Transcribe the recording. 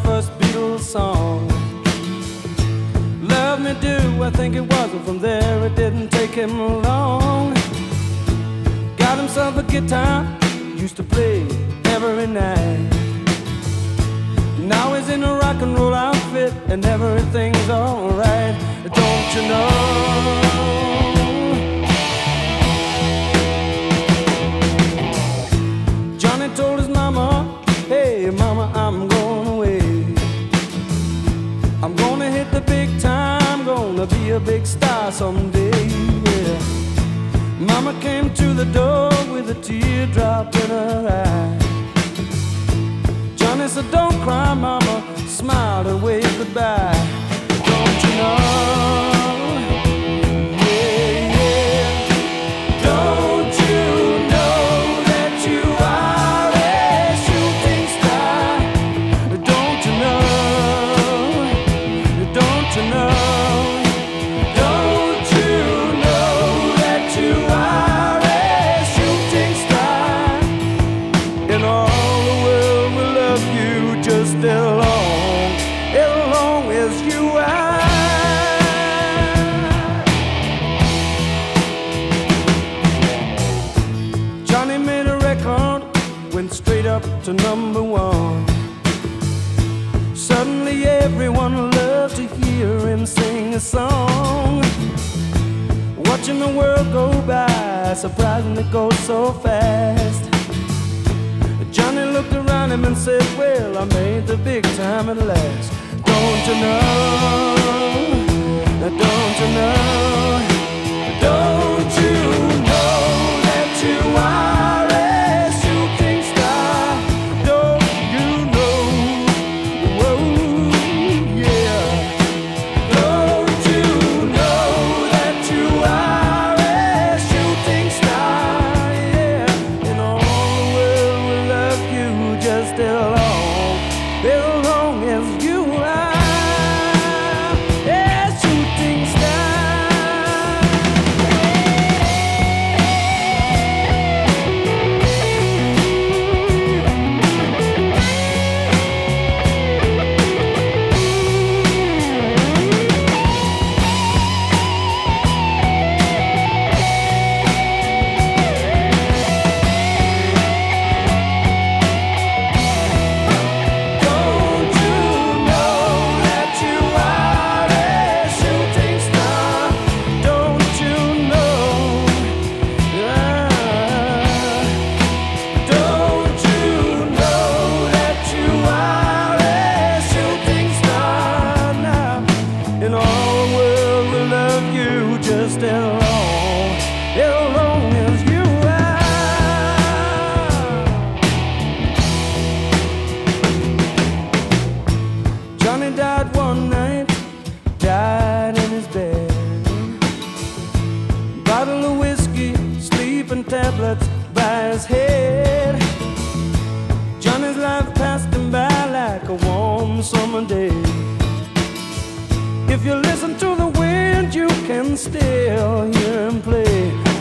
first Beatles song. Love Me Do, I think it was, and from there it didn't take him long. Got himself a guitar, used to play every night. Now he's in a rock and roll outfit and everything's alright. Don't you know? Johnny told his mama, hey mama, I'm going away. I'm gonna hit the big time, gonna be a big star someday, yeah. Mama came to the door with a teardrop in her eye. Johnny said, don't cry, mama, smiled and waved goodbye. Don't you know? Yeah, yeah. Don't you know that you are a shooting star? Don't you know? Don't you know? Don't you know that you are a shooting star? In all the world will love you just as long as you are. Johnny made a record, went straight up to #1. Suddenly everyone loved to hear him sing a song. Watching the world go by, surprising it goes so fast. Johnny looked around him and said, well, I made the big time at last. Don't you know? Don't you know? Don't you know that you are a shooting star? Don't you know? Whoa, yeah. Don't you know that you are a shooting star? Yeah. And all the world will love you just as long as you are. Just as long as you are. Johnny died one night, died in his bed. Bottle of whiskey, sleeping tablets by his head. Johnny's life passed him by like a warm summer day. If you listen to the wind, you can still hear him play.